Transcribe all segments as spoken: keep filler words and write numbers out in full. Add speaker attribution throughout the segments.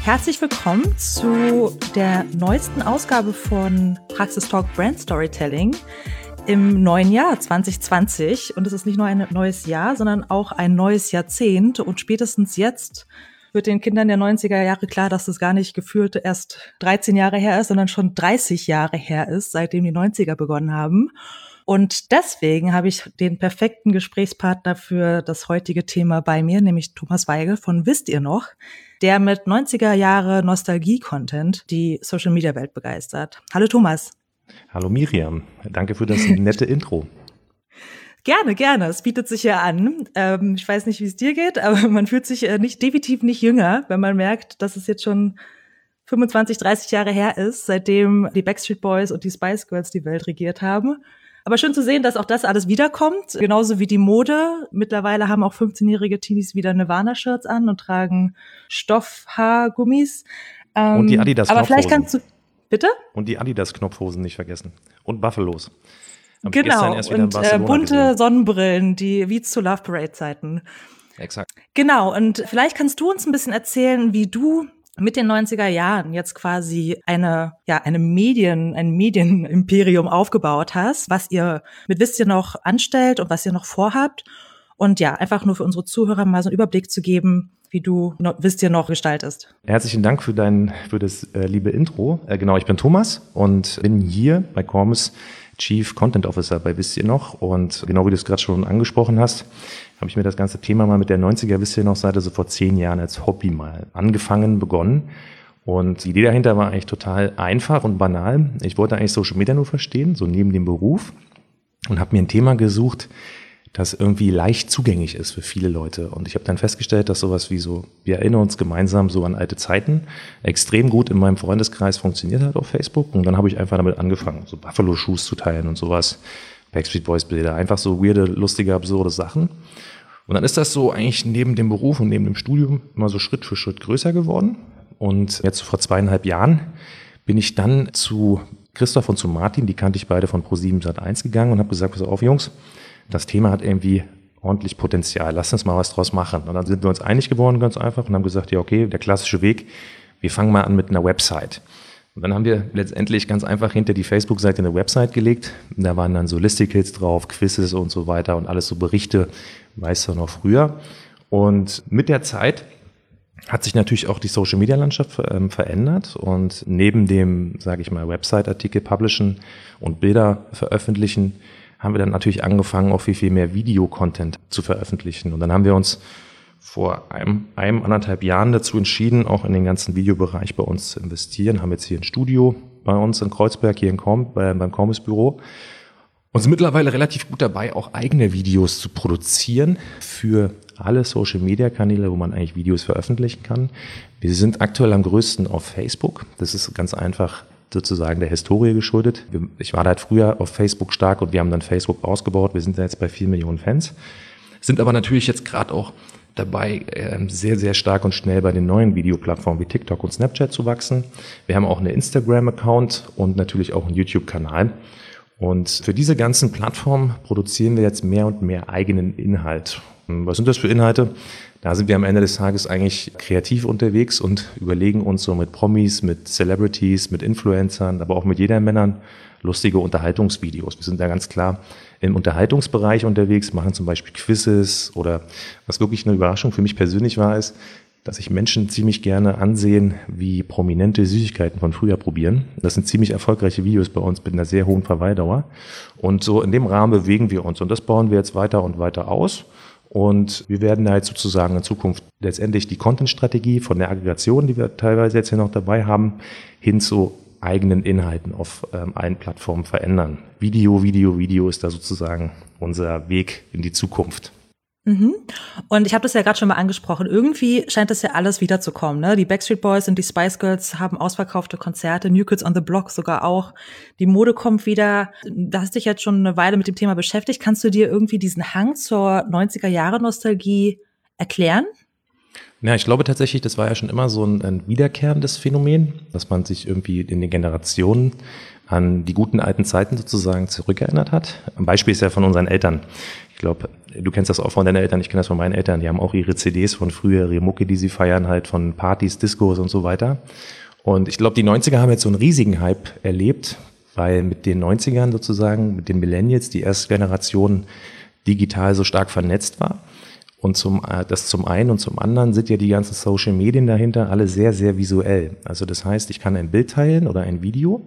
Speaker 1: Herzlich willkommen zu der neuesten Ausgabe von Praxistalk Brand Storytelling im neuen Jahr zwanzig zwanzig. Und es ist nicht nur ein neues Jahr, sondern auch ein neues Jahrzehnt. Und spätestens jetzt wird den Kindern der neunziger Jahre klar, dass es gar nicht gefühlt erst dreizehn Jahre her ist, sondern schon dreißig Jahre her ist, seitdem die neunziger begonnen haben. Und deswegen habe ich den perfekten Gesprächspartner für das heutige Thema bei mir, nämlich Thomas Weigel von Wisst ihr noch, der mit neunziger Jahre Nostalgie-Content die Social-Media-Welt begeistert. Hallo Thomas.
Speaker 2: Hallo Miriam, danke für das nette Intro.
Speaker 1: Gerne, gerne. Es bietet sich ja an. Ähm, ich weiß nicht, wie es dir geht, aber man fühlt sich äh, nicht definitiv nicht jünger, wenn man merkt, dass es jetzt schon fünfundzwanzig, dreißig Jahre her ist, seitdem die Backstreet Boys und die Spice Girls die Welt regiert haben. Aber schön zu sehen, dass auch das alles wiederkommt, genauso wie die Mode. Mittlerweile haben auch fünfzehnjährige Teenies wieder Nirvana-Shirts an und tragen Stoffhaargummis. Ähm,
Speaker 2: und die Adidas-Knopfhosen.
Speaker 1: Aber vielleicht kannst du, bitte?
Speaker 2: Und die Adidas-Knopfhosen nicht vergessen. Und Buffalos. Hab
Speaker 1: Genau, und äh, bunte gesehen. Sonnenbrillen, die wie zu Love Parade-Zeiten.
Speaker 2: Exakt.
Speaker 1: Genau, und vielleicht kannst du uns ein bisschen erzählen, wie du mit den neunziger Jahren jetzt quasi eine, ja, eine Medien, ein Medienimperium aufgebaut hast, was ihr mit Wisst ihr noch anstellt und was ihr noch vorhabt. Und ja, einfach nur für unsere Zuhörer mal so einen Überblick zu geben, wie du Wisst ihr noch gestaltest.
Speaker 2: Herzlichen Dank für dein, für das äh, liebe Intro. Äh, genau, ich bin Thomas und bin hier bei Cormus Chief Content Officer bei Wisst ihr noch. Und genau wie du es gerade schon angesprochen hast, habe ich mir das ganze Thema mal mit der neunziger Wisst ihr noch Seite so vor zehn Jahren als Hobby mal angefangen, begonnen. Und die Idee dahinter war eigentlich total einfach und banal. Ich wollte eigentlich Social Media nur verstehen, so neben dem Beruf, und habe mir ein Thema gesucht, das irgendwie leicht zugänglich ist für viele Leute. Und ich habe dann festgestellt, dass sowas wie so, wir erinnern uns gemeinsam so an alte Zeiten, extrem gut in meinem Freundeskreis funktioniert hat auf Facebook. Und dann habe ich einfach damit angefangen, so Buffalo-Shoes zu teilen und sowas, Backstreet Boys-Bilder, einfach so weirde, lustige, absurde Sachen. Und dann ist das so eigentlich neben dem Beruf und neben dem Studium immer so Schritt für Schritt größer geworden. Und jetzt vor zweieinhalb Jahren bin ich dann zu Christoph und zu Martin, die kannte ich beide von ProSieben Sat eins gegangen und habe gesagt, pass auf Jungs, das Thema hat irgendwie ordentlich Potenzial, lasst uns mal was draus machen. Und dann sind wir uns einig geworden, ganz einfach, und haben gesagt, ja okay, der klassische Weg, wir fangen mal an mit einer Website. Und dann haben wir letztendlich ganz einfach hinter die Facebook-Seite eine Website gelegt. Da waren dann so Listicles drauf, Quizzes und so weiter und alles so Berichte, weißt du noch früher. Und mit der Zeit hat sich natürlich auch die Social-Media-Landschaft ähm, verändert. Und neben dem, sage ich mal, Website-Artikel publishen und Bilder veröffentlichen, haben wir dann natürlich angefangen, auch viel, viel mehr Video-Content zu veröffentlichen. Und dann haben wir uns vor einem, einem, anderthalb Jahren dazu entschieden, auch in den ganzen Videobereich bei uns zu investieren. Haben jetzt hier ein Studio bei uns in Kreuzberg, hier in Korm, bei, beim Cormus Büro. Und sind mittlerweile relativ gut dabei, auch eigene Videos zu produzieren für alle Social-Media-Kanäle, wo man eigentlich Videos veröffentlichen kann. Wir sind aktuell am größten auf Facebook. Das ist ganz einfach sozusagen der Historie geschuldet. Ich war da halt früher auf Facebook stark und wir haben dann Facebook ausgebaut. Wir sind da jetzt bei vier Millionen Fans. Sind aber natürlich jetzt gerade auch dabei, sehr, sehr stark und schnell bei den neuen Videoplattformen wie TikTok und Snapchat zu wachsen. Wir haben auch eine Instagram-Account und natürlich auch einen YouTube-Kanal. Und für diese ganzen Plattformen produzieren wir jetzt mehr und mehr eigenen Inhalt. Was sind das für Inhalte? Da sind wir am Ende des Tages eigentlich kreativ unterwegs und überlegen uns so mit Promis, mit Celebrities, mit Influencern, aber auch mit Jedermännern lustige Unterhaltungsvideos. Wir sind da ganz klar im Unterhaltungsbereich unterwegs, machen zum Beispiel Quizzes oder was wirklich eine Überraschung für mich persönlich war, ist, dass sich Menschen ziemlich gerne ansehen, wie prominente Süßigkeiten von früher probieren. Das sind ziemlich erfolgreiche Videos bei uns mit einer sehr hohen Verweildauer. Und so in dem Rahmen bewegen wir uns und das bauen wir jetzt weiter und weiter aus. Und wir werden halt sozusagen in Zukunft letztendlich die Content-Strategie von der Aggregation, die wir teilweise jetzt hier noch dabei haben, hin zu eigenen Inhalten auf ähm, allen Plattformen verändern. Video, Video, Video ist da sozusagen unser Weg in die Zukunft.
Speaker 1: Mhm. Und ich habe das ja gerade schon mal angesprochen. Irgendwie scheint das ja alles wiederzukommen, ne? Die Backstreet Boys und die Spice Girls haben ausverkaufte Konzerte, New Kids on the Block sogar auch. Die Mode kommt wieder. Da hast dich jetzt schon eine Weile mit dem Thema beschäftigt. Kannst du dir irgendwie diesen Hang zur neunziger-Jahre-Nostalgie erklären?
Speaker 2: Ja, ich glaube tatsächlich, das war ja schon immer so ein, ein wiederkehrendes Phänomen, dass man sich irgendwie in den Generationen an die guten alten Zeiten sozusagen zurückerinnert hat. Ein Beispiel ist ja von unseren Eltern. Ich glaube, du kennst das auch von deinen Eltern, ich kenne das von meinen Eltern. Die haben auch ihre C Ds von früher, ihre Mucke, die sie feiern, halt von Partys, Discos und so weiter. Und ich glaube, die neunziger haben jetzt so einen riesigen Hype erlebt, weil mit den neunzigern sozusagen, mit den Millennials, die erste Generation digital so stark vernetzt war. Und zum, das zum einen und zum anderen sind ja die ganzen Social Medien dahinter alle sehr, sehr visuell. Also das heißt, ich kann ein Bild teilen oder ein Video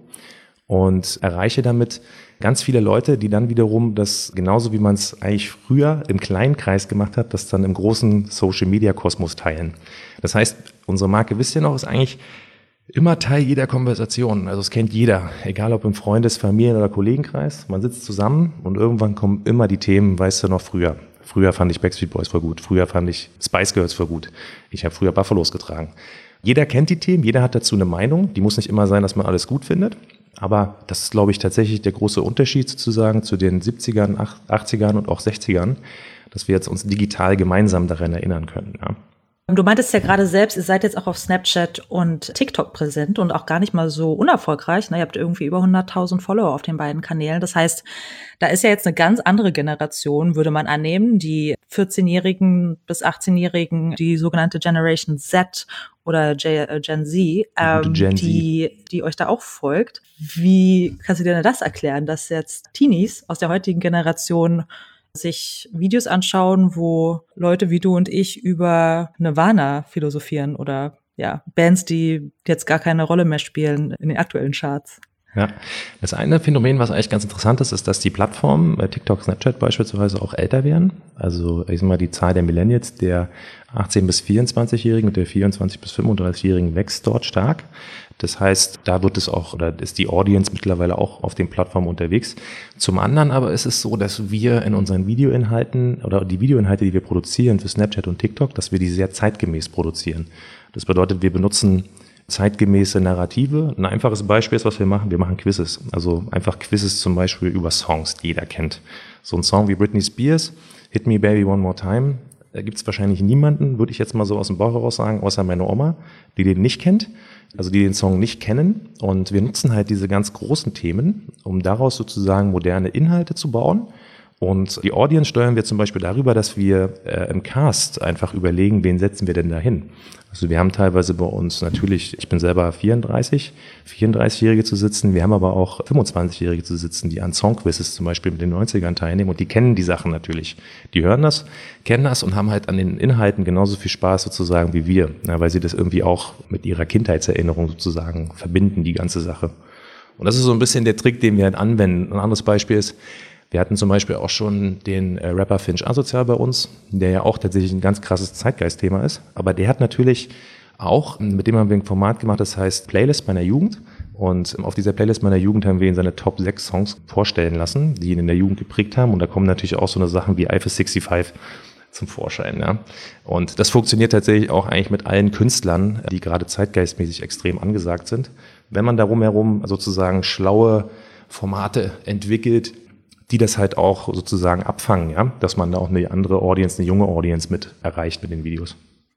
Speaker 2: und erreiche damit ganz viele Leute, die dann wiederum das, genauso wie man es eigentlich früher im kleinen Kreis gemacht hat, das dann im großen Social-Media-Kosmos teilen. Das heißt, unsere Marke, wisst ihr noch, ist eigentlich immer Teil jeder Konversation. Also es kennt jeder, egal ob im Freundes-, Familien- oder Kollegenkreis. Man sitzt zusammen und irgendwann kommen immer die Themen, weißt du noch, früher. Früher fand ich Backstreet Boys voll gut. Früher fand ich Spice Girls voll gut. Ich habe früher Buffalos getragen. Jeder kennt die Themen, jeder hat dazu eine Meinung. Die muss nicht immer sein, dass man alles gut findet. Aber das ist, glaube ich, tatsächlich der große Unterschied sozusagen zu den siebzigern, achtzigern und auch sechzigern, dass wir jetzt uns digital gemeinsam daran erinnern können. Ja.
Speaker 1: Du meintest ja gerade selbst, ihr seid jetzt auch auf Snapchat und TikTok präsent und auch gar nicht mal so unerfolgreich. Ihr habt irgendwie über hunderttausend Follower auf den beiden Kanälen. Das heißt, da ist ja jetzt eine ganz andere Generation, würde man annehmen, die vierzehnjährigen bis achtzehnjährigen, die sogenannte Generation Z oder Gen Z, ähm,
Speaker 2: Gen Z.
Speaker 1: die, die euch da auch folgt. Wie kannst du dir denn das erklären, dass jetzt Teenies aus der heutigen Generation sich Videos anschauen, wo Leute wie du und ich über Nirvana philosophieren oder ja, Bands, die jetzt gar keine Rolle mehr spielen in den aktuellen Charts?
Speaker 2: Ja, das eine Phänomen, was eigentlich ganz interessant ist, ist, dass die Plattformen, TikTok, Snapchat beispielsweise, auch älter werden. Also ich sag mal, die Zahl der Millennials, der achtzehn- bis vierundzwanzigjährigen und der vierundzwanzig- bis fünfunddreißigjährigen wächst dort stark. Das heißt, da wird es auch, oder ist die Audience mittlerweile auch auf den Plattformen unterwegs. Zum anderen aber ist es so, dass wir in unseren Videoinhalten oder die Videoinhalte, die wir produzieren für Snapchat und TikTok, dass wir die sehr zeitgemäß produzieren. Das bedeutet, wir benutzen zeitgemäße Narrative. Ein einfaches Beispiel ist, was wir machen. Wir machen Quizzes. Also einfach Quizzes zum Beispiel über Songs, die jeder kennt. So ein Song wie Britney Spears, Hit Me Baby One More Time. Da gibt es wahrscheinlich niemanden, würde ich jetzt mal so aus dem Bauch heraus sagen, außer meine Oma, die den nicht kennt. Also die den Song nicht kennen. Und wir nutzen halt diese ganz großen Themen, um daraus sozusagen moderne Inhalte zu bauen. Und die Audience steuern wir zum Beispiel darüber, dass wir äh, im Cast einfach überlegen, wen setzen wir denn da hin. Also wir haben teilweise bei uns natürlich, ich bin selber vierunddreißig, vierunddreißigjährige zu sitzen, wir haben aber auch fünfundzwanzigjährige zu sitzen, die an Songquizzes zum Beispiel mit den neunzigern teilnehmen und die kennen die Sachen natürlich. Die hören das, kennen das und haben halt an den Inhalten genauso viel Spaß sozusagen wie wir, ja, weil sie das irgendwie auch mit ihrer Kindheitserinnerung sozusagen verbinden, die ganze Sache. Und das ist so ein bisschen der Trick, den wir halt anwenden. Ein anderes Beispiel ist, wir hatten zum Beispiel auch schon den äh, Rapper Finch Asozial bei uns, der ja auch tatsächlich ein ganz krasses Zeitgeistthema ist. Aber der hat natürlich auch, mit dem haben wir ein Format gemacht, das heißt Playlist meiner Jugend. Und auf dieser Playlist meiner Jugend haben wir ihn seine Top sechs Songs vorstellen lassen, die ihn in der Jugend geprägt haben. Und da kommen natürlich auch so eine Sachen wie Eiffel fünfundsechzig zum Vorschein. Ja. Und das funktioniert tatsächlich auch eigentlich mit allen Künstlern, die gerade zeitgeistmäßig extrem angesagt sind. Wenn man darum herum sozusagen schlaue Formate entwickelt, die das halt auch sozusagen abfangen, ja, dass man da auch eine andere Audience, eine junge Audience mit erreicht mit den Videos.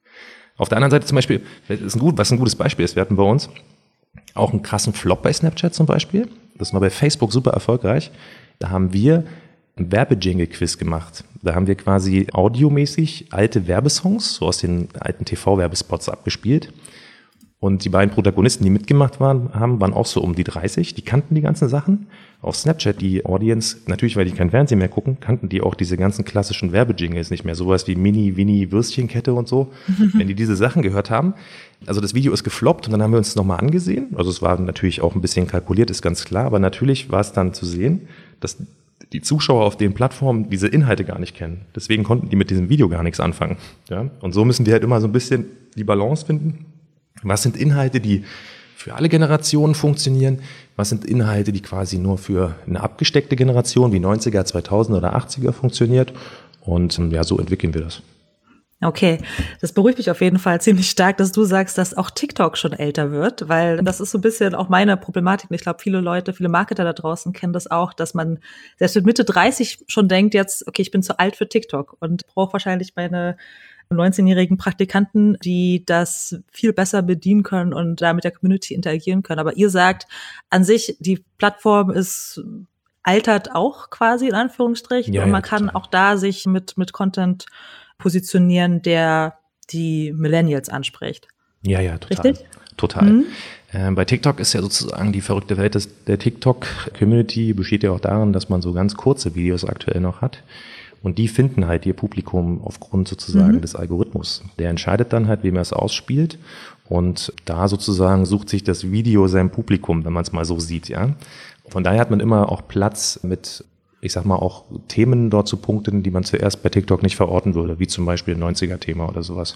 Speaker 2: Auf der anderen Seite zum Beispiel, ist ein gut, was ein gutes Beispiel ist, wir hatten bei uns auch einen krassen Flop bei Snapchat zum Beispiel. Das war bei Facebook super erfolgreich. Da haben wir ein Werbejingle-Quiz gemacht. Da haben wir quasi audiomäßig alte Werbesongs, so aus den alten T V-Werbespots abgespielt. Und die beiden Protagonisten, die mitgemacht waren, haben, waren auch so um die dreißig. Die kannten die ganzen Sachen. Auf Snapchat, die Audience, natürlich, weil die kein Fernsehen mehr gucken, kannten die auch diese ganzen klassischen Werbejingles nicht mehr. Sowas wie Mini, Winnie, Würstchenkette und so. Wenn die diese Sachen gehört haben. Also das Video ist gefloppt und dann haben wir uns das nochmal angesehen. Also es war natürlich auch ein bisschen kalkuliert, ist ganz klar. Aber natürlich war es dann zu sehen, dass die Zuschauer auf den Plattformen diese Inhalte gar nicht kennen. Deswegen konnten die mit diesem Video gar nichts anfangen. Ja? Und so müssen die halt immer so ein bisschen die Balance finden. Was sind Inhalte, die für alle Generationen funktionieren? Was sind Inhalte, die quasi nur für eine abgesteckte Generation wie neunziger, zweitausender oder achtziger funktioniert? Und ja, so entwickeln wir das.
Speaker 1: Okay, das beruhigt mich auf jeden Fall ziemlich stark, dass du sagst, dass auch TikTok schon älter wird, weil das ist so ein bisschen auch meine Problematik. Und ich glaube, viele Leute, viele Marketer da draußen kennen das auch, dass man selbst mit Mitte dreißig schon denkt jetzt, okay, ich bin zu alt für TikTok und brauche wahrscheinlich meine neunzehnjährigen Praktikanten, die das viel besser bedienen können und da mit der Community interagieren können. Aber ihr sagt an sich, die Plattform ist altert auch quasi in Anführungsstrichen
Speaker 2: Ja,
Speaker 1: und
Speaker 2: ja,
Speaker 1: man kann
Speaker 2: total.
Speaker 1: auch da sich mit mit Content positionieren, der die Millennials anspricht.
Speaker 2: Ja, ja, total.
Speaker 1: Richtig?
Speaker 2: Total.
Speaker 1: Mhm.
Speaker 2: Ähm, bei TikTok ist ja sozusagen die verrückte Welt des, der TikTok-Community besteht ja auch darin, dass man so ganz kurze Videos aktuell noch hat. Und die finden halt ihr Publikum aufgrund sozusagen
Speaker 1: Mhm.
Speaker 2: des Algorithmus. Der entscheidet dann halt, wem er es ausspielt. Und da sozusagen sucht sich das Video sein Publikum, wenn man es mal so sieht, ja. Von daher hat man immer auch Platz mit, ich sag mal, auch Themen dort zu punkten, die man zuerst bei TikTok nicht verorten würde, wie zum Beispiel ein neunziger-Thema oder sowas.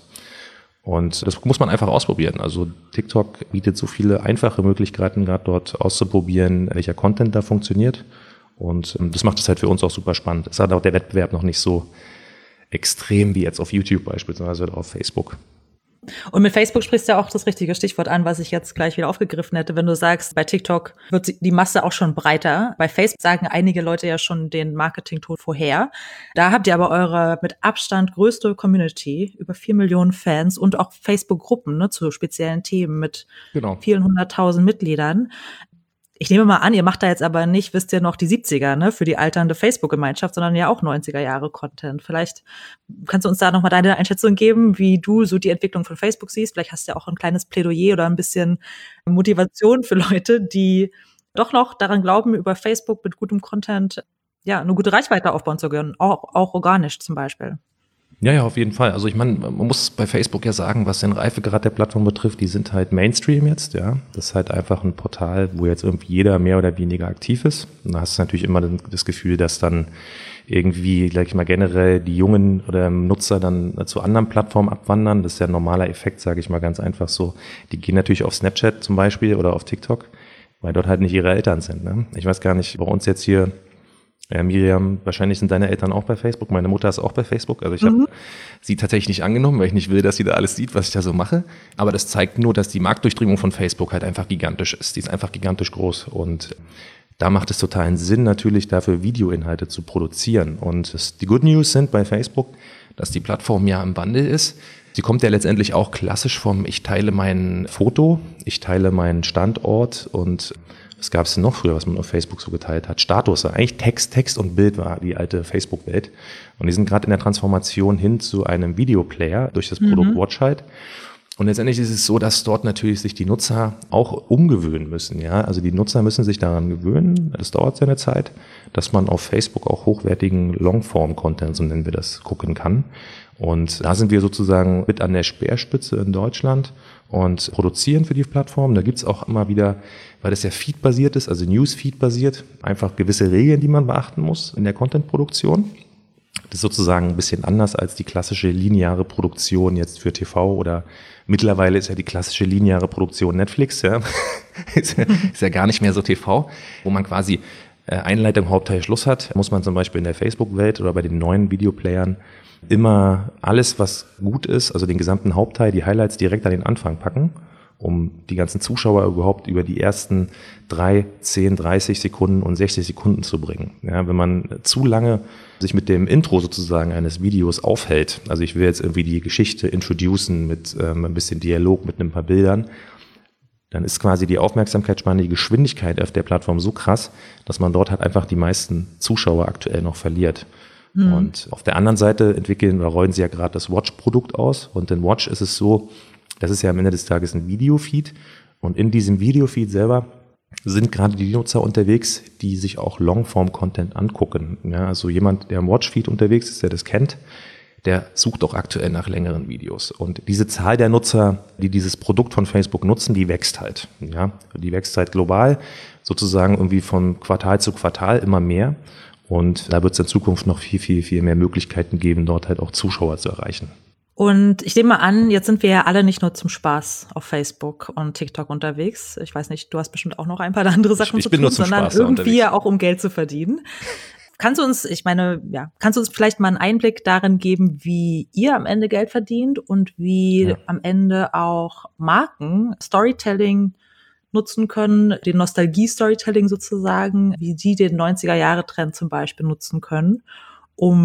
Speaker 2: Und das muss man einfach ausprobieren. Also TikTok bietet so viele einfache Möglichkeiten, gerade dort auszuprobieren, welcher Content da funktioniert. Und ähm, das macht es halt für uns auch super spannend. Es hat auch der Wettbewerb noch nicht so extrem wie jetzt auf YouTube beispielsweise oder auf Facebook.
Speaker 1: Und mit Facebook sprichst du ja auch das richtige Stichwort an, was ich jetzt gleich wieder aufgegriffen hätte, wenn du sagst, bei TikTok wird die Masse auch schon breiter. Bei Facebook sagen einige Leute ja schon den Marketing-Tod vorher. Da habt ihr aber eure mit Abstand größte Community, über vier Millionen Fans und auch Facebook-Gruppen, ne, zu speziellen Themen mit
Speaker 2: Genau.
Speaker 1: vielen hunderttausend Mitgliedern. Ich nehme mal an, ihr macht da jetzt aber nicht, wisst ihr noch, die siebziger, ne, für die alternde Facebook-Gemeinschaft, sondern ja auch neunziger-Jahre-Content. Vielleicht kannst du uns da nochmal deine Einschätzung geben, wie du so die Entwicklung von Facebook siehst. Vielleicht hast du ja auch ein kleines Plädoyer oder ein bisschen Motivation für Leute, die doch noch daran glauben, über Facebook mit gutem Content ja eine gute Reichweite aufbauen zu können, auch, auch organisch zum Beispiel.
Speaker 2: Ja, ja, auf jeden Fall. Also ich meine, man muss bei Facebook ja sagen, was den Reifegrad der Plattform betrifft, die sind halt Mainstream jetzt, ja. Das ist halt einfach ein Portal, wo jetzt irgendwie jeder mehr oder weniger aktiv ist. Und da hast du natürlich immer das Gefühl, dass dann irgendwie, sag ich mal, generell die jungen oder Nutzer dann zu anderen Plattformen abwandern. Das ist ja ein normaler Effekt, sage ich mal ganz einfach so. Die gehen natürlich auf Snapchat zum Beispiel oder auf TikTok, weil dort halt nicht ihre Eltern sind, ne? Ich weiß gar nicht, bei uns jetzt hier Ja, Miriam, wahrscheinlich sind deine Eltern auch bei Facebook. Meine Mutter ist auch bei Facebook. Also ich habe
Speaker 1: Mhm.
Speaker 2: sie tatsächlich nicht angenommen, weil ich nicht will, dass sie da alles sieht, was ich da so mache. Aber das zeigt nur, dass die Marktdurchdringung von Facebook halt einfach gigantisch ist. Die ist einfach gigantisch groß. Und da macht es totalen Sinn, natürlich dafür Videoinhalte zu produzieren. Und das, die Good News sind bei Facebook, dass die Plattform ja im Wandel ist. Sie kommt ja letztendlich auch klassisch vom ich teile mein Foto, ich teile meinen Standort und was gab es denn noch früher, was man auf Facebook so geteilt hat? Status, eigentlich Text, Text und Bild war die alte Facebook-Welt. Und die sind gerade in der Transformation hin zu einem Videoplayer durch das Produkt
Speaker 1: Mhm.
Speaker 2: Watch halt. Und letztendlich ist es so, dass dort natürlich sich die Nutzer auch umgewöhnen müssen. Ja, also die Nutzer müssen sich daran gewöhnen. Das dauert seine Zeit, dass man auf Facebook auch hochwertigen Longform-Content, so nennen wir das, gucken kann. Und da sind wir sozusagen mit an der Speerspitze in Deutschland und produzieren für die Plattform. Da gibt's auch immer wieder, weil das ja Feed-basiert ist, also News-Feed-basiert, einfach gewisse Regeln, die man beachten muss in der Content-Produktion. Das ist sozusagen ein bisschen anders als die klassische lineare Produktion jetzt für T V oder mittlerweile ist ja die klassische lineare Produktion Netflix, ja. ist, ja ist ja gar nicht mehr so T V, wo man quasi äh, Einleitung, Hauptteil, Schluss hat. Muss man zum Beispiel in der Facebook-Welt oder bei den neuen Videoplayern immer alles, was gut ist, also den gesamten Hauptteil, die Highlights direkt an den Anfang packen, um die ganzen Zuschauer überhaupt über die ersten drei, zehn, dreißig Sekunden und sechzig Sekunden zu bringen. Ja, wenn man zu lange sich mit dem Intro sozusagen eines Videos aufhält, also ich will jetzt irgendwie die Geschichte introducen mit ähm, ein bisschen Dialog, mit ein paar Bildern, dann ist quasi die Aufmerksamkeitsspanne, die Geschwindigkeit auf der Plattform so krass, dass man dort halt einfach die meisten Zuschauer aktuell noch verliert. Mhm. Und auf der anderen Seite entwickeln oder rollen sie ja gerade das Watch-Produkt aus. Und in Watch ist es so, das ist ja am Ende des Tages ein Videofeed. Und in diesem Videofeed selber sind gerade die Nutzer unterwegs, die sich auch Longform-Content angucken. Ja, also jemand, der im Watch-Feed unterwegs ist, der das kennt, der sucht auch aktuell nach längeren Videos. Und diese Zahl der Nutzer, die dieses Produkt von Facebook nutzen, die wächst halt. Ja, die wächst halt global, sozusagen irgendwie von Quartal zu Quartal immer mehr. Und da wird es in Zukunft noch viel, viel, viel mehr Möglichkeiten geben, dort halt auch Zuschauer zu erreichen.
Speaker 1: Und ich nehme mal an, jetzt sind wir ja alle nicht nur zum Spaß auf Facebook und TikTok unterwegs. Ich weiß nicht, du hast bestimmt auch noch ein paar andere Sachen
Speaker 2: ich, ich
Speaker 1: zu
Speaker 2: bin
Speaker 1: tun,
Speaker 2: nur zum
Speaker 1: sondern
Speaker 2: Spaß
Speaker 1: irgendwie ja auch um Geld zu verdienen. Kannst du uns, ich meine, ja, kannst du uns vielleicht mal einen Einblick darin geben, wie ihr am Ende Geld verdient und wie
Speaker 2: Ja.
Speaker 1: am Ende auch Marken Storytelling nutzen können, den Nostalgie-Storytelling sozusagen, wie die den neunziger-Jahre-Trend zum Beispiel nutzen können, um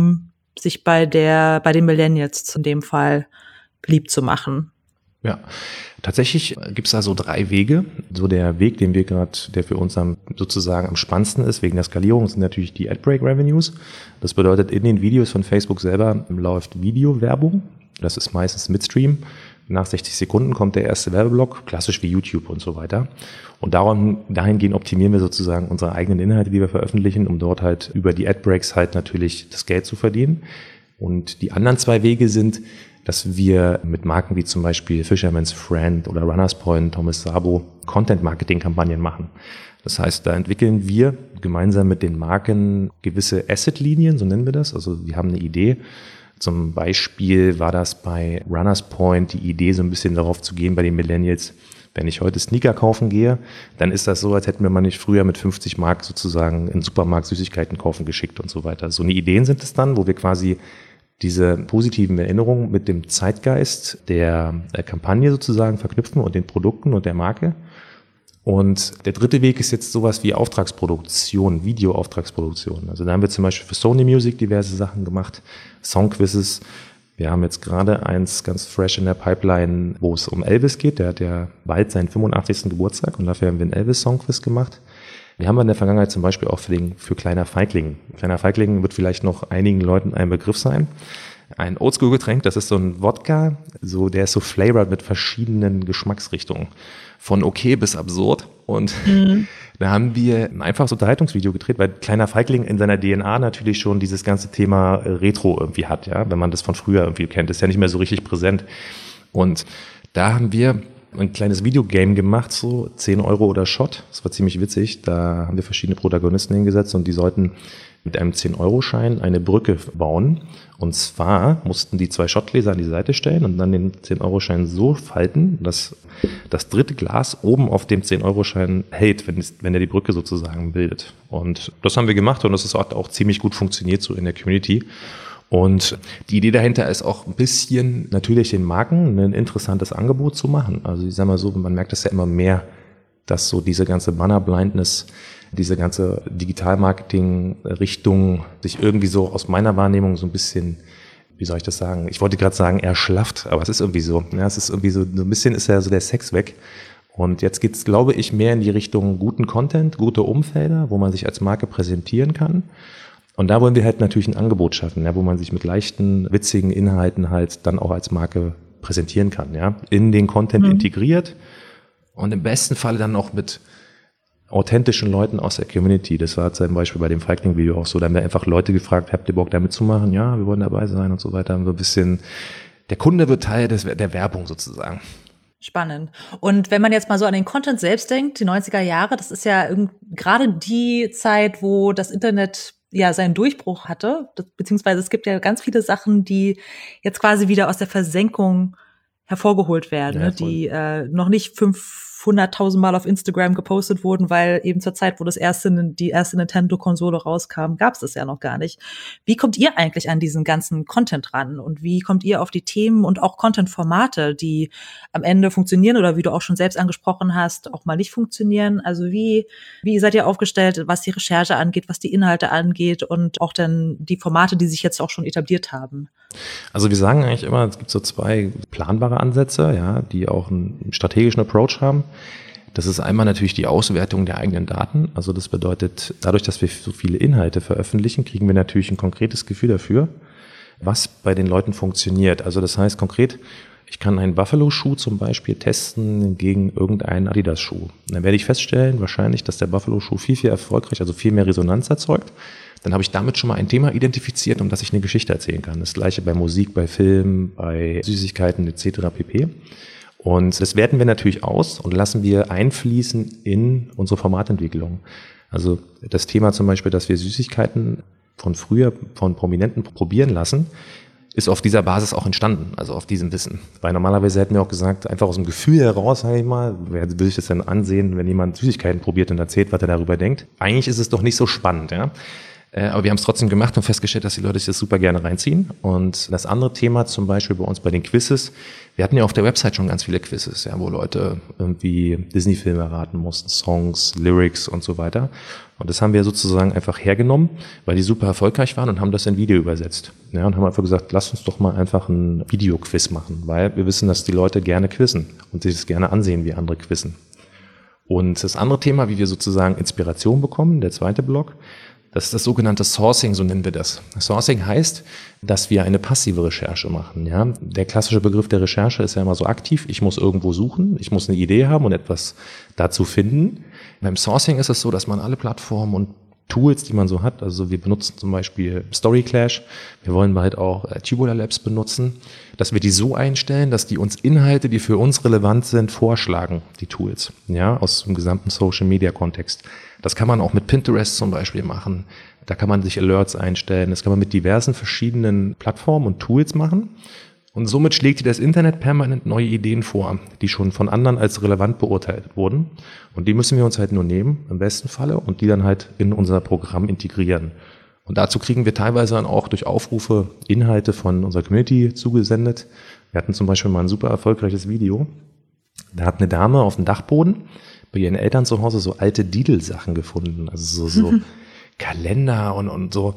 Speaker 1: sich bei der, bei den Millennials in dem Fall beliebt zu machen?
Speaker 2: Ja, tatsächlich gibt es da so drei Wege. So der Weg, den wir gerade, der für uns am, sozusagen am spannendsten ist, wegen der Skalierung, sind natürlich die Ad-Break-Revenues. Das bedeutet, in den Videos von Facebook selber läuft Videowerbung. Das ist meistens Midstream. Nach sechzig Sekunden kommt der erste Werbeblock, klassisch wie YouTube und so weiter. Und darum, dahingehend optimieren wir sozusagen unsere eigenen Inhalte, die wir veröffentlichen, um dort halt über die Ad-Breaks halt natürlich das Geld zu verdienen. Und die anderen zwei Wege sind, dass wir mit Marken wie zum Beispiel Fisherman's Friend oder Runners Point, Thomas Sabo Content-Marketing-Kampagnen machen. Das heißt, da entwickeln wir gemeinsam mit den Marken gewisse Asset-Linien, so nennen wir das. Also wir haben eine Idee. Zum Beispiel war das bei Runners Point die Idee, so ein bisschen darauf zu gehen bei den Millennials. Wenn ich heute Sneaker kaufen gehe, dann ist das so, als hätten wir mal nicht früher mit fünfzig Mark sozusagen in den Supermarkt Süßigkeiten kaufen geschickt und so weiter. So eine Ideen sind es dann, wo wir quasi diese positiven Erinnerungen mit dem Zeitgeist der, der Kampagne sozusagen verknüpfen und den Produkten und der Marke. Und der dritte Weg ist jetzt sowas wie Auftragsproduktion, Videoauftragsproduktion. Also da haben wir zum Beispiel für Sony Music diverse Sachen gemacht, Songquizzes. Wir haben jetzt gerade eins ganz fresh in der Pipeline, wo es um Elvis geht. Der hat ja bald seinen fünfundachtzigsten Geburtstag und dafür haben wir einen Elvis-Songquiz gemacht. Wir haben in der Vergangenheit zum Beispiel auch für, den, für Kleiner Feigling. Kleiner Feigling wird vielleicht noch einigen Leuten ein Begriff sein. Ein Oldschool-Getränk, das ist so ein Wodka, so, der ist so flavored mit verschiedenen Geschmacksrichtungen. Von okay bis absurd. Und mhm. da haben wir ein einfaches Unterhaltungsvideo gedreht, weil Kleiner Feigling in seiner D N A natürlich schon dieses ganze Thema Retro irgendwie hat, ja, wenn man das von früher irgendwie kennt. Das ist ja nicht mehr so richtig präsent. Und da haben wir ein kleines Videogame gemacht, so zehn Euro oder Shot. Das war ziemlich witzig. Da haben wir verschiedene Protagonisten hingesetzt und die sollten mit einem zehn Euro Schein eine Brücke bauen. Und zwar mussten die zwei Shotgläser an die Seite stellen und dann den zehn Euro Schein so falten, dass das dritte Glas oben auf dem zehn Euro Schein hält, wenn, es, wenn er die Brücke sozusagen bildet. Und das haben wir gemacht und das hat auch ziemlich gut funktioniert so in der Community. Und die Idee dahinter ist auch ein bisschen natürlich den Marken ein interessantes Angebot zu machen. Also ich sag mal so, man merkt das ja immer mehr, dass so diese ganze Banner-Blindness, diese ganze Digital-Marketing-Richtung sich irgendwie so aus meiner Wahrnehmung so ein bisschen, wie soll ich das sagen? Ich wollte gerade sagen, erschlafft, aber es ist irgendwie so. Ja, es ist irgendwie so, so ein bisschen ist ja so der Sex weg. Und jetzt geht's, glaube ich, mehr in die Richtung guten Content, gute Umfelder, wo man sich als Marke präsentieren kann. Und da wollen wir halt natürlich ein Angebot schaffen, ja, wo man sich mit leichten, witzigen Inhalten halt dann auch als Marke präsentieren kann, ja, in den Content mhm. integriert und im besten Falle dann auch mit authentischen Leuten aus der Community. Das war zum Beispiel bei dem Feigling-Video auch so. Da haben wir einfach Leute gefragt, habt ihr Bock da mitzumachen? Ja, wir wollen dabei sein und so weiter. So ein bisschen, der Kunde wird Teil des, der Werbung sozusagen.
Speaker 1: Spannend. Und wenn man jetzt mal so an den Content selbst denkt, die neunziger Jahre, das ist ja gerade die Zeit, wo das Internet ja seinen Durchbruch hatte, das, beziehungsweise es gibt ja ganz viele Sachen, die jetzt quasi wieder aus der Versenkung hervorgeholt werden, ja, ne, die äh, noch nicht fünfhunderttausend Mal auf Instagram gepostet wurden, weil eben zur Zeit, wo das erste, die erste Nintendo-Konsole rauskam, gab es das ja noch gar nicht. Wie kommt ihr eigentlich an diesen ganzen Content ran und wie kommt ihr auf die Themen und auch Content-Formate, die am Ende funktionieren oder wie du auch schon selbst angesprochen hast, auch mal nicht funktionieren? Also wie, wie seid ihr aufgestellt, was die Recherche angeht, was die Inhalte angeht und auch dann die Formate, die sich jetzt auch schon etabliert haben?
Speaker 2: Also wir sagen eigentlich immer, es gibt so zwei planbare Ansätze, ja, die auch einen strategischen Approach haben. Das ist einmal natürlich die Auswertung der eigenen Daten. Also das bedeutet, dadurch, dass wir so viele Inhalte veröffentlichen, kriegen wir natürlich ein konkretes Gefühl dafür, was bei den Leuten funktioniert. Also das heißt konkret, ich kann einen Buffalo-Schuh zum Beispiel testen gegen irgendeinen Adidas-Schuh. Dann werde ich feststellen, wahrscheinlich, dass der Buffalo-Schuh viel, viel erfolgreich, also viel mehr Resonanz erzeugt. Dann habe ich damit schon mal ein Thema identifiziert, um das ich eine Geschichte erzählen kann. Das gleiche bei Musik, bei Film, bei Süßigkeiten et cetera pp. Und das werten wir natürlich aus und lassen wir einfließen in unsere Formatentwicklung. Also das Thema zum Beispiel, dass wir Süßigkeiten von früher von Prominenten probieren lassen, ist auf dieser Basis auch entstanden, also auf diesem Wissen. Weil normalerweise hätten wir auch gesagt, einfach aus dem Gefühl heraus, sage ich mal, wer will ich das denn ansehen, wenn jemand Süßigkeiten probiert und erzählt, was er darüber denkt? Eigentlich ist es doch nicht so spannend, ja. Äh, aber wir haben es trotzdem gemacht und festgestellt, dass die Leute sich das super gerne reinziehen. Und das andere Thema zum Beispiel bei uns bei den Quizzes, wir hatten ja auf der Website schon ganz viele Quizzes, ja, wo Leute irgendwie Disney-Filme erraten mussten, Songs, Lyrics und so weiter. Und das haben wir sozusagen einfach hergenommen, weil die super erfolgreich waren und haben das in Video übersetzt. Ja, und haben einfach gesagt, lass uns doch mal einfach ein Videoquiz machen, weil wir wissen, dass die Leute gerne quizzen und sich das gerne ansehen, wie andere quizzen. Und das andere Thema, wie wir sozusagen Inspiration bekommen, der zweite Block, das ist das sogenannte Sourcing, so nennen wir das. Sourcing heißt, dass wir eine passive Recherche machen. Ja? Der klassische Begriff der Recherche ist ja immer so aktiv. Ich muss irgendwo suchen, ich muss eine Idee haben und etwas dazu finden. Beim Sourcing ist es so, dass man alle Plattformen und Tools, die man so hat, also wir benutzen zum Beispiel Storyclash, wir wollen bald auch äh, Tubular Labs benutzen, dass wir die so einstellen, dass die uns Inhalte, die für uns relevant sind, vorschlagen, die Tools, ja, aus dem gesamten Social-Media-Kontext. Das kann man auch mit Pinterest zum Beispiel machen, da kann man sich Alerts einstellen, das kann man mit diversen verschiedenen Plattformen und Tools machen. Und somit schlägt dir das Internet permanent neue Ideen vor, die schon von anderen als relevant beurteilt wurden. Und die müssen wir uns halt nur nehmen, im besten Falle, und die dann halt in unser Programm integrieren. Und dazu kriegen wir teilweise dann auch durch Aufrufe Inhalte von unserer Community zugesendet. Wir hatten zum Beispiel mal ein super erfolgreiches Video. Da hat eine Dame auf dem Dachboden bei ihren Eltern zu Hause so alte Didel-Sachen gefunden. Also so, so Kalender und, und so.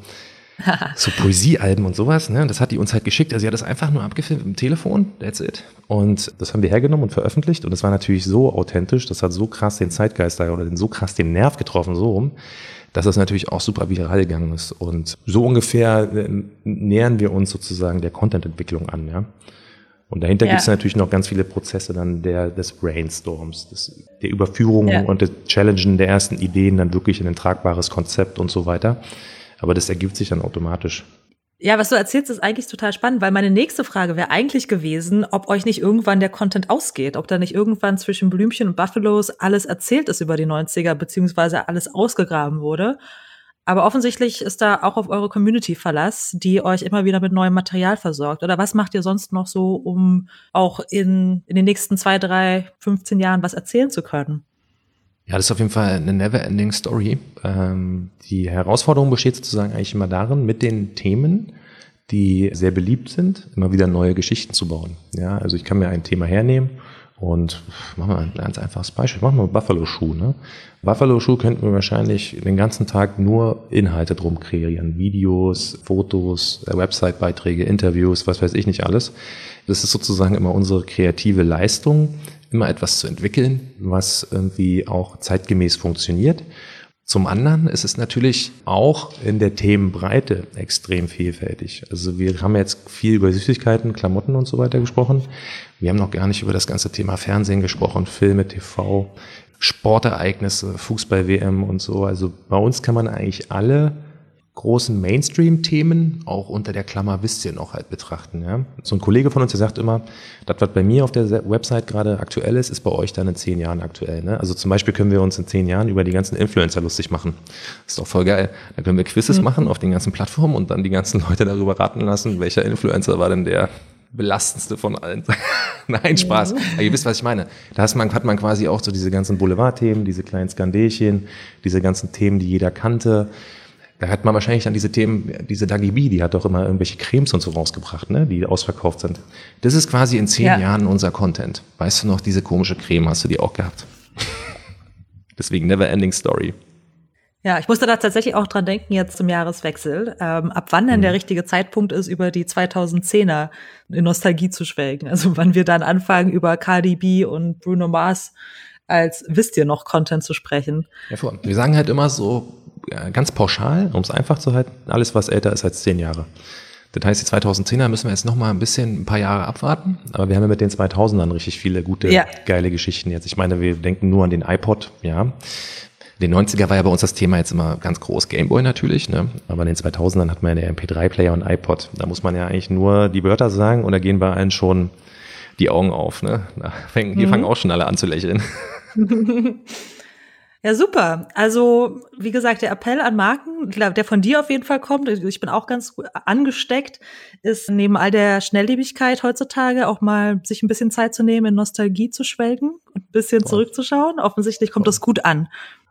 Speaker 2: So Poesiealben und sowas, ne? Das hat die uns halt geschickt. Also sie hat das einfach nur abgefilmt mit dem Telefon, that's it. Und das haben wir hergenommen und veröffentlicht. Und das war natürlich so authentisch, das hat so krass den Zeitgeist da oder den, so krass den Nerv getroffen, so rum, dass das natürlich auch super viral gegangen ist. Und so ungefähr nähern wir uns sozusagen der Content-Entwicklung an, ja. Und dahinter ja. gibt es natürlich noch ganz viele Prozesse dann der, des Brainstorms, des, der Überführung ja. und des Challengen der ersten Ideen dann wirklich in ein tragbares Konzept und so weiter. Aber das ergibt sich dann automatisch.
Speaker 1: Ja, was du erzählst, ist eigentlich total spannend, weil meine nächste Frage wäre eigentlich gewesen, ob euch nicht irgendwann der Content ausgeht, ob da nicht irgendwann zwischen Blümchen und Buffalos alles erzählt ist über die neunziger, beziehungsweise alles ausgegraben wurde. Aber offensichtlich ist da auch auf eure Community Verlass, die euch immer wieder mit neuem Material versorgt. Oder was macht ihr sonst noch so, um auch in, in den nächsten zwei, drei, fünfzehn Jahren was erzählen zu können?
Speaker 2: Ja, das ist auf jeden Fall eine never-ending Story. Ähm, die Herausforderung besteht sozusagen eigentlich immer darin, mit den Themen, die sehr beliebt sind, immer wieder neue Geschichten zu bauen. Ja, also ich kann mir ein Thema hernehmen und machen wir ein ganz einfaches Beispiel. Machen wir Buffalo-Schuh. Ne? Buffalo-Schuh könnten wir wahrscheinlich den ganzen Tag nur Inhalte drum kreieren. Videos, Fotos, Website-Beiträge, Interviews, was weiß ich nicht alles. Das ist sozusagen immer unsere kreative Leistung, immer etwas zu entwickeln, was irgendwie auch zeitgemäß funktioniert. Zum anderen ist es natürlich auch in der Themenbreite extrem vielfältig. Also wir haben jetzt viel über Süßigkeiten, Klamotten und so weiter gesprochen. Wir haben noch gar nicht über das ganze Thema Fernsehen gesprochen, Filme, T V, Sportereignisse, Fußball-W M und so. Also bei uns kann man eigentlich alle großen Mainstream-Themen auch unter der Klammer wisst ihr noch halt betrachten. Ja? So ein Kollege von uns, der sagt immer, das, was bei mir auf der Website gerade aktuell ist, ist bei euch dann in zehn Jahren aktuell. Ne? Also zum Beispiel können wir uns in zehn Jahren über die ganzen Influencer lustig machen. Das ist doch voll geil. Da können wir Quizzes mhm. machen auf den ganzen Plattformen und dann die ganzen Leute darüber raten lassen, welcher Influencer war denn der belastendste von allen. Nein, Spaß. Mhm. Aber ihr wisst, was ich meine. Da hat man, hat man quasi auch so diese ganzen Boulevardthemen, diese kleinen Skandelchen, diese ganzen Themen, die jeder kannte. Da hat man wahrscheinlich dann diese Themen, diese Dagi B, die hat doch immer irgendwelche Cremes und so rausgebracht, ne, die ausverkauft sind. Das ist quasi in zehn ja. Jahren unser Content. Weißt du noch, diese komische Creme hast du die auch gehabt? Deswegen never ending story.
Speaker 1: Ja, ich musste da tatsächlich auch dran denken jetzt zum Jahreswechsel, ähm, ab wann denn mhm. der richtige Zeitpunkt ist, über die zweitausendzehner in Nostalgie zu schwelgen. Also wann wir dann anfangen, über Cardi B und Bruno Mars als wisst ihr noch Content zu sprechen.
Speaker 2: Ja, vor. Wir sagen halt immer so ganz pauschal, um es einfach zu halten, alles, was älter ist als zehn Jahre. Das heißt, die zweitausendzehner müssen wir jetzt noch mal ein bisschen, ein paar Jahre abwarten. Aber wir haben ja mit den zweitausendern richtig viele gute, ja. geile Geschichten jetzt. Ich meine, wir denken nur an den iPod, ja. Den neunziger war ja bei uns das Thema jetzt immer ganz groß, Gameboy natürlich, ne? Aber in den zweitausendern hat man ja den M P drei Player und iPod. Da muss man ja eigentlich nur die Wörter sagen und da gehen bei allen schon die Augen auf, ne? Da fängen, hier mhm. fangen auch schon alle an zu lächeln.
Speaker 1: Ja, super. Also, wie gesagt, der Appell an Marken, der von dir auf jeden Fall kommt, ich bin auch ganz angesteckt, ist neben all der Schnelllebigkeit heutzutage auch mal sich ein bisschen Zeit zu nehmen, in Nostalgie zu schwelgen und ein bisschen Voll. zurückzuschauen. Offensichtlich kommt Voll. das gut an.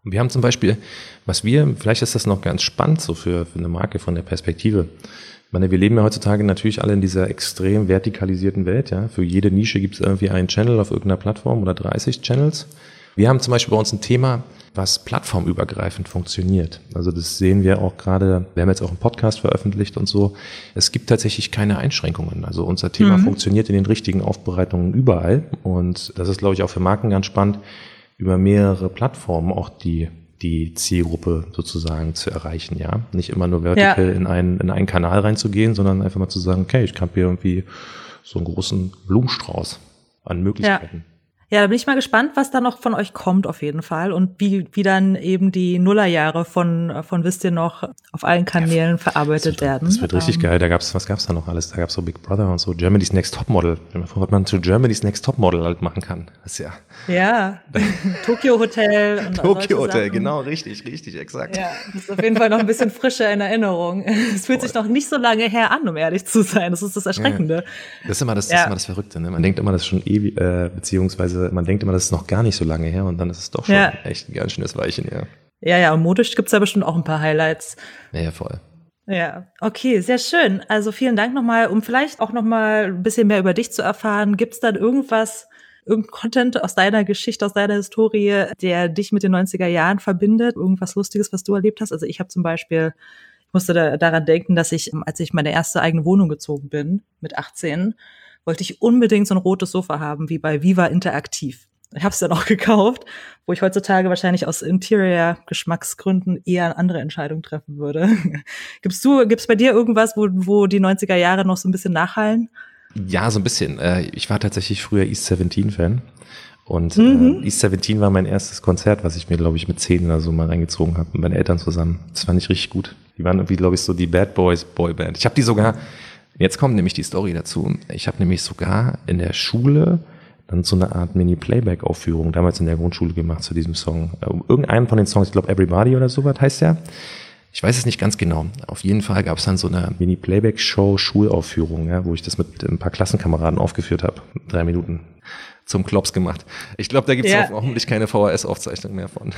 Speaker 2: Wir haben zum Beispiel, was wir, vielleicht ist das noch ganz spannend so für, für eine Marke von der Perspektive. Ich meine, wir leben ja heutzutage natürlich alle in dieser extrem vertikalisierten Welt. Ja. Für jede Nische gibt es irgendwie einen Channel auf irgendeiner Plattform oder dreißig Channels. Wir haben zum Beispiel bei uns ein Thema, was plattformübergreifend funktioniert. Also das sehen wir auch gerade, wir haben jetzt auch einen Podcast veröffentlicht und so. Es gibt tatsächlich keine Einschränkungen. Also unser Thema mhm. funktioniert in den richtigen Aufbereitungen überall. Und das ist, glaube ich, auch für Marken ganz spannend, über mehrere Plattformen auch die die Zielgruppe sozusagen zu erreichen, ja. Nicht immer nur vertical ja. in einen in einen Kanal reinzugehen, sondern einfach mal zu sagen, okay, ich habe hier irgendwie so einen großen Blumenstrauß an Möglichkeiten.
Speaker 1: Ja. Ja, da bin ich mal gespannt, was da noch von euch kommt auf jeden Fall und wie wie dann eben die Nullerjahre von von Wisst ihr noch auf allen Kanälen ja, verarbeitet
Speaker 2: das wird,
Speaker 1: werden.
Speaker 2: Das wird richtig ähm, geil. Da gab's was gab's da noch alles? Da gab's so Big Brother und so Germany's Next Topmodel. Was man zu Germany's Next Topmodel halt machen kann. Das ist ja
Speaker 1: ja Tokyo Hotel und
Speaker 2: Tokyo Hotel, genau, richtig, richtig, exakt.
Speaker 1: Ja, das ist auf jeden Fall noch ein bisschen frischer in Erinnerung. Es fühlt Voll. sich noch nicht so lange her an, um ehrlich zu sein. Das ist das Erschreckende.
Speaker 2: Ja. Das ist immer das, das
Speaker 1: ja.
Speaker 2: ist immer das Verrückte. Ne? Man denkt immer, das ist schon ewig, äh, beziehungsweise man denkt immer, das ist noch gar nicht so lange her und dann ist es doch schon ja. echt ein ganz schönes Weilchen her.
Speaker 1: Ja, ja, und modisch gibt's da bestimmt auch ein paar Highlights.
Speaker 2: Ja, ja, voll.
Speaker 1: Ja, okay, sehr schön. Also vielen Dank nochmal, um vielleicht auch nochmal ein bisschen mehr über dich zu erfahren. Gibt's dann irgendwas, irgendein Content aus deiner Geschichte, aus deiner Historie, der dich mit den neunziger Jahren verbindet? Irgendwas Lustiges, was du erlebt hast? Also ich habe zum Beispiel, ich musste da, daran denken, dass ich, als ich meine erste eigene Wohnung gezogen bin, mit achtzehn, wollte ich unbedingt so ein rotes Sofa haben, wie bei Viva Interaktiv. Ich habe es dann auch gekauft, wo ich heutzutage wahrscheinlich aus Interior-Geschmacksgründen eher eine andere Entscheidung treffen würde. Gibst du, gibt's bei dir irgendwas, wo, wo die neunziger Jahre noch so ein bisschen nachhallen?
Speaker 2: Ja, so ein bisschen. Ich war tatsächlich früher East Seventeen-Fan. Und mhm. äh, East Seventeen war mein erstes Konzert, was ich mir, glaube ich, mit zehn oder so mal reingezogen habe mit meinen Eltern zusammen. Das fand ich richtig gut. Die waren irgendwie, glaube ich, so die Bad Boys Boyband. Ich habe die sogar, jetzt kommt nämlich die Story dazu. Ich habe nämlich sogar in der Schule dann so eine Art Mini-Playback-Aufführung damals in der Grundschule gemacht zu diesem Song. Irgendeinen von den Songs, ich glaube Everybody oder sowas heißt der. Ich weiß es nicht ganz genau. Auf jeden Fall gab es dann so eine Mini-Playback-Show, Schulaufführung, ja, wo ich das mit ein paar Klassenkameraden aufgeführt habe. Drei Minuten zum Klops gemacht. Ich glaube, da gibt es ja. auch hoffentlich keine V H S-Aufzeichnung mehr von.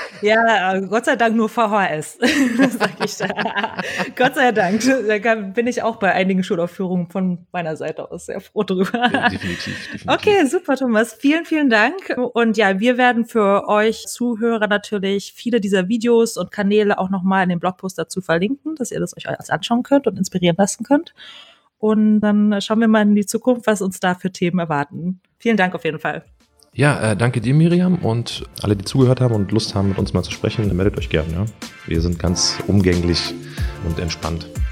Speaker 1: Ja, Gott sei Dank nur V H S. Das sag ich da. Gott sei Dank. Da bin ich auch bei einigen Schulaufführungen von meiner Seite aus sehr froh drüber.
Speaker 2: Ja, definitiv, definitiv.
Speaker 1: Okay, super, Thomas. Vielen, vielen Dank. Und ja, wir werden für euch Zuhörer natürlich viele dieser Videos und Kanäle auch nochmal in dem Blogpost dazu verlinken, dass ihr das euch alles anschauen könnt und inspirieren lassen könnt. Und dann schauen wir mal in die Zukunft, was uns da für Themen erwarten. Vielen Dank auf jeden Fall.
Speaker 2: Ja, äh, danke dir, Miriam, und alle, die zugehört haben und Lust haben, mit uns mal zu sprechen, meldet euch gerne. Ja? Wir sind ganz umgänglich und entspannt.